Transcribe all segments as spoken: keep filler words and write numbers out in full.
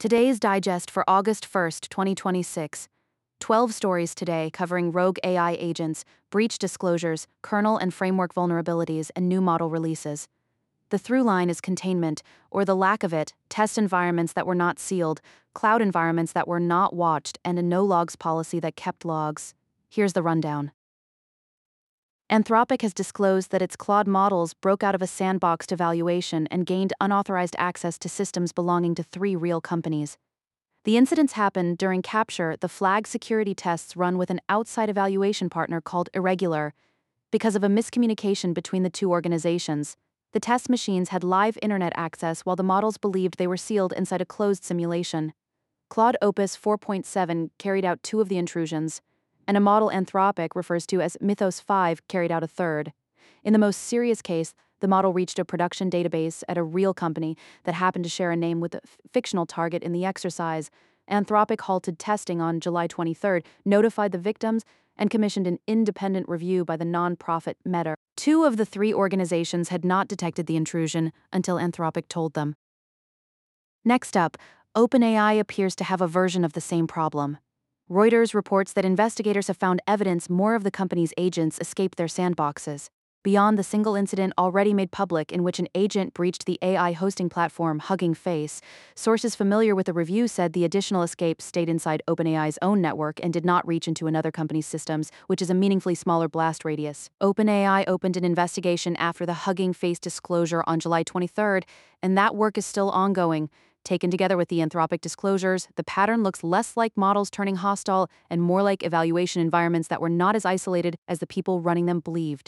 Today's digest for August first, twenty twenty-six. twelve stories today covering rogue A I agents, breach disclosures, kernel and framework vulnerabilities, and new model releases. The through line is containment, or the lack of it, test environments that were not sealed, cloud environments that were not watched, and a no-logs policy that kept logs. Here's the rundown. Anthropic has disclosed that its Claude models broke out of a sandboxed evaluation and gained unauthorized access to systems belonging to three real companies. The incidents happened during Capture, the flag security tests run with an outside evaluation partner called Irregular. Because of a miscommunication between the two organizations, the test machines had live internet access while the models believed they were sealed inside a closed simulation. Claude Opus four point seven carried out two of the intrusions, and a model Anthropic refers to as Mythos five carried out a third. In the most serious case, the model reached a production database at a real company that happened to share a name with a f- fictional target in the exercise. Anthropic halted testing on July twenty-third, notified the victims, and commissioned an independent review by the nonprofit Meta. Two of the three organizations had not detected the intrusion until Anthropic told them. Next up, OpenAI appears to have a version of the same problem. Reuters reports that investigators have found evidence more of the company's agents escaped their sandboxes, beyond the single incident already made public in which an agent breached the A I hosting platform Hugging Face. Sources familiar with the review said the additional escapes stayed inside OpenAI's own network and did not reach into another company's systems, which is a meaningfully smaller blast radius. OpenAI opened an investigation after the Hugging Face disclosure on July twenty-third, and that work is still ongoing. Taken together with the Anthropic disclosures, the pattern looks less like models turning hostile and more like evaluation environments that were not as isolated as the people running them believed.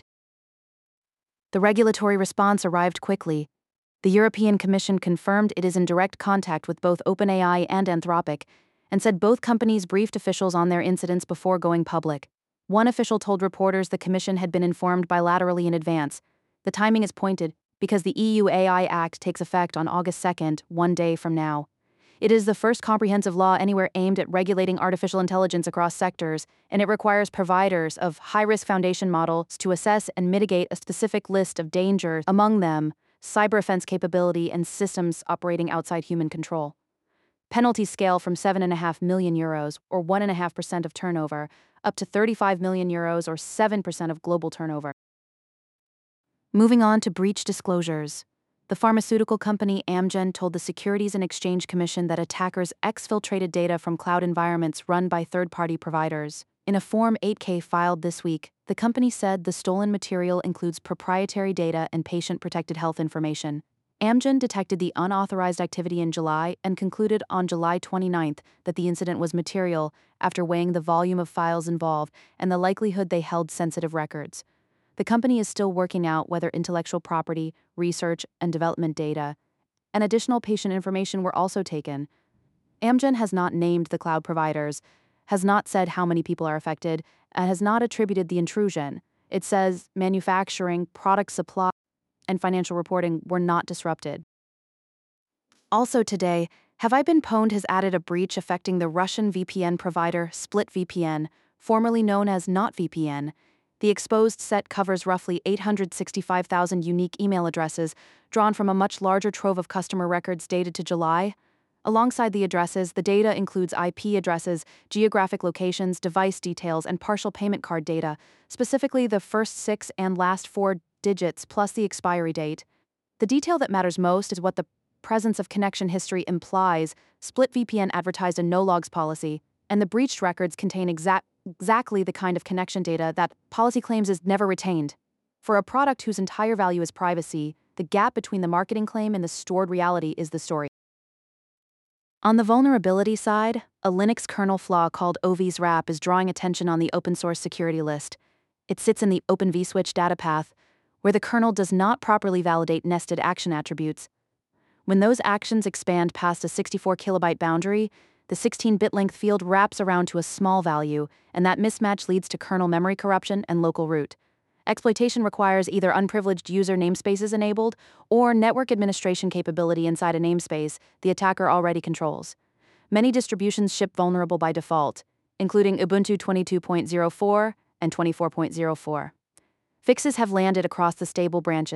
The regulatory response arrived quickly. The European Commission confirmed it is in direct contact with both OpenAI and Anthropic, and said both companies briefed officials on their incidents before going public. One official told reporters the Commission had been informed bilaterally in advance. The timing is pointed, because the E U A I Act takes effect on August second, one day from now. It is the first comprehensive law anywhere aimed at regulating artificial intelligence across sectors, and it requires providers of high-risk foundation models to assess and mitigate a specific list of dangers, among them cyber offense capability and systems operating outside human control. Penalties scale from seven point five million euros, or one point five percent of turnover, up to thirty-five million euros, or seven percent of global turnover. Moving on to breach disclosures. The pharmaceutical company Amgen told the Securities and Exchange Commission that attackers exfiltrated data from cloud environments run by third-party providers. In a Form eight K filed this week, the company said the stolen material includes proprietary data and patient-protected health information. Amgen detected the unauthorized activity in July and concluded on July twenty-ninth that the incident was material after weighing the volume of files involved and the likelihood they held sensitive records. The company is still working out whether intellectual property, research, and development data and additional patient information were also taken. Amgen has not named the cloud providers, has not said how many people are affected, and has not attributed the intrusion. It says manufacturing, product supply, and financial reporting were not disrupted. Also today, Have I Been Pwned has added a breach affecting the Russian V P N provider SplitVPN, formerly known as NotVPN. The exposed set covers roughly eight hundred sixty-five thousand unique email addresses, drawn from a much larger trove of customer records dated to July. Alongside the addresses, the data includes I P addresses, geographic locations, device details, and partial payment card data, specifically the first six and last four digits plus the expiry date. The detail that matters most is what the presence of connection history implies. SplitVPN advertised a no-logs policy, and the breached records contain exact exactly the kind of connection data that policy claims is never retained. For a product whose entire value is privacy, the gap between the marketing claim and the stored reality is the story. On the vulnerability side, a Linux kernel flaw called O V's wrap is drawing attention on the open source security list. It sits in the Open vSwitch data path, where the kernel does not properly validate nested action attributes. When those actions expand past a sixty-four kilobyte boundary, the sixteen bit length field wraps around to a small value, and that mismatch leads to kernel memory corruption and local root. Exploitation requires either unprivileged user namespaces enabled or network administration capability inside a namespace the attacker already controls. Many distributions ship vulnerable by default, including Ubuntu twenty-two point oh four and twenty-four point oh four. Fixes have landed across the stable branches,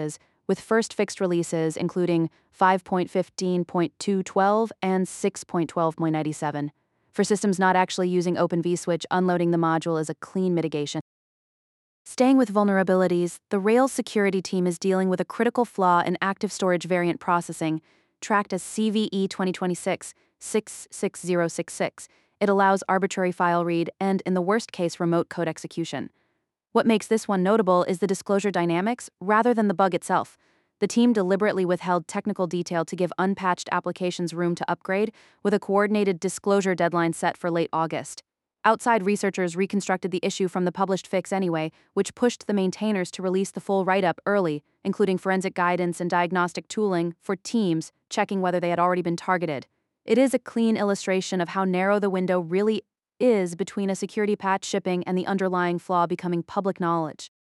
with first fixed releases including five point fifteen point two twelve and six point twelve point ninety-seven. For systems not actually using Open vSwitch, unloading the module is a clean mitigation. Staying with vulnerabilities, the Rails security team is dealing with a critical flaw in active storage variant processing, tracked as C V E twenty twenty-six dash six six zero six six. It allows arbitrary file read and, in the worst case, remote code execution. What makes this one notable is the disclosure dynamics rather than the bug itself. The team deliberately withheld technical detail to give unpatched applications room to upgrade, with a coordinated disclosure deadline set for late August. Outside researchers reconstructed the issue from the published fix anyway, which pushed the maintainers to release the full write-up early, including forensic guidance and diagnostic tooling for teams checking whether they had already been targeted. It is a clean illustration of how narrow the window really is between a security patch shipping and the underlying flaw becoming public knowledge.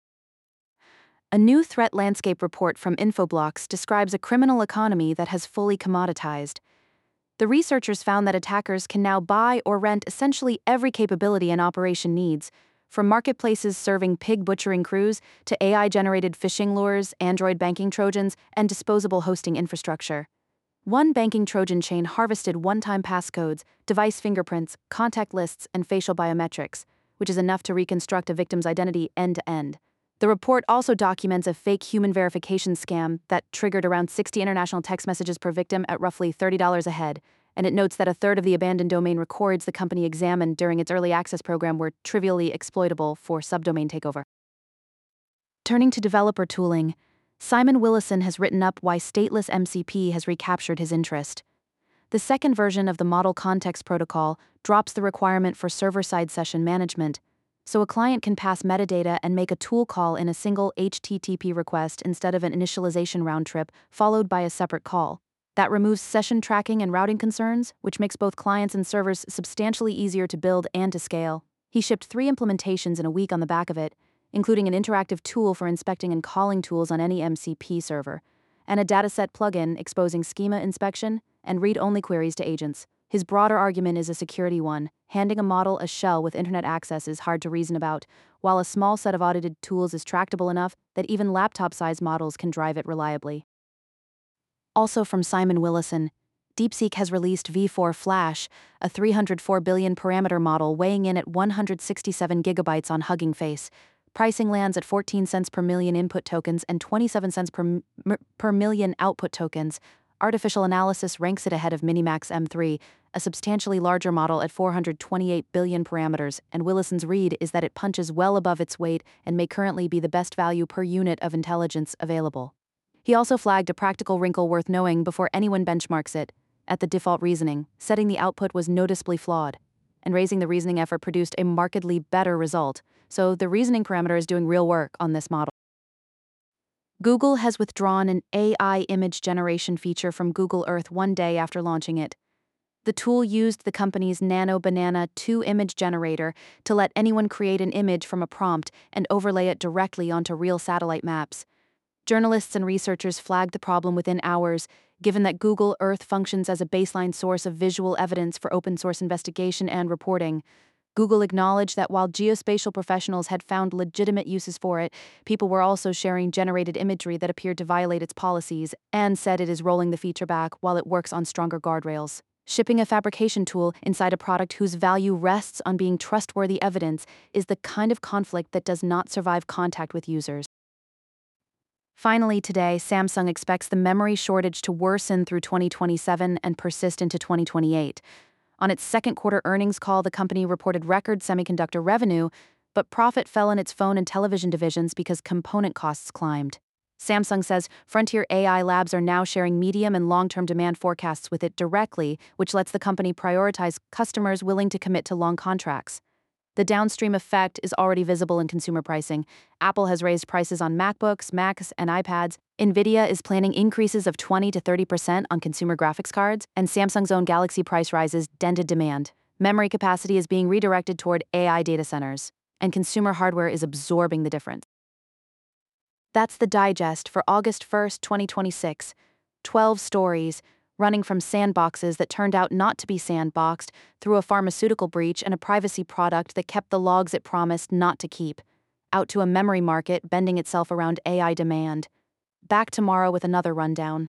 A new threat landscape report from Infoblox describes a criminal economy that has fully commoditized. The researchers found that attackers can now buy or rent essentially every capability an operation needs, from marketplaces serving pig butchering crews to A I-generated phishing lures, Android banking trojans, and disposable hosting infrastructure. One banking Trojan chain harvested one-time passcodes, device fingerprints, contact lists, and facial biometrics, which is enough to reconstruct a victim's identity end-to-end. The report also documents a fake human verification scam that triggered around sixty international text messages per victim at roughly thirty dollars a head, and it notes that a third of the abandoned domain records the company examined during its early access program were trivially exploitable for subdomain takeover. Turning to developer tooling, Simon Willison has written up why stateless M C P has recaptured his interest. The second version of the Model Context Protocol drops the requirement for server-side session management, so a client can pass metadata and make a tool call in a single H T T P request instead of an initialization round trip followed by a separate call. That removes session tracking and routing concerns, which makes both clients and servers substantially easier to build and to scale. He shipped three implementations in a week on the back of it, including an interactive tool for inspecting and calling tools on any M C P server, and a dataset plugin exposing schema inspection and read-only queries to agents. His broader argument is a security one. Handing a model a shell with internet access is hard to reason about, while a small set of audited tools is tractable enough that even laptop-sized models can drive it reliably. Also from Simon Willison, DeepSeek has released V four Flash, a three hundred four billion parameter model weighing in at one hundred sixty-seven gigabytes on Hugging Face. Pricing lands at fourteen cents per million input tokens and twenty-seven cents per, m- per million output tokens. Artificial analysis ranks it ahead of Minimax M three, a substantially larger model at four hundred twenty-eight billion parameters, and Willison's read is that it punches well above its weight and may currently be the best value per unit of intelligence available. He also flagged a practical wrinkle worth knowing before anyone benchmarks it. At the default reasoning, setting the output was noticeably flawed, and raising the reasoning effort produced a markedly better result, so the reasoning parameter is doing real work on this model. Google has withdrawn an A I image generation feature from Google Earth one day after launching it. The tool used the company's Nano Banana two image generator to let anyone create an image from a prompt and overlay it directly onto real satellite maps. Journalists and researchers flagged the problem within hours, given that Google Earth functions as a baseline source of visual evidence for open-source investigation and reporting. Google acknowledged that while geospatial professionals had found legitimate uses for it, people were also sharing generated imagery that appeared to violate its policies, and said it is rolling the feature back while it works on stronger guardrails. Shipping a fabrication tool inside a product whose value rests on being trustworthy evidence is the kind of conflict that does not survive contact with users. Finally, today, Samsung expects the memory shortage to worsen through twenty twenty-seven and persist into twenty twenty-eight. On its second quarter earnings call, the company reported record semiconductor revenue, but profit fell in its phone and television divisions because component costs climbed. Samsung says Frontier A I Labs are now sharing medium and long-term demand forecasts with it directly, which lets the company prioritize customers willing to commit to long contracts. The downstream effect is already visible in consumer pricing. Apple has raised prices on MacBooks, Macs, and iPads. Nvidia is planning increases of twenty to thirty percent on consumer graphics cards, and Samsung's own Galaxy price rises dented demand. Memory capacity is being redirected toward A I data centers, and consumer hardware is absorbing the difference. That's the digest for August first, twenty twenty-six. twelve stories, running from sandboxes that turned out not to be sandboxed, through a pharmaceutical breach and a privacy product that kept the logs it promised not to keep, out to a memory market bending itself around A I demand. Back tomorrow with another rundown.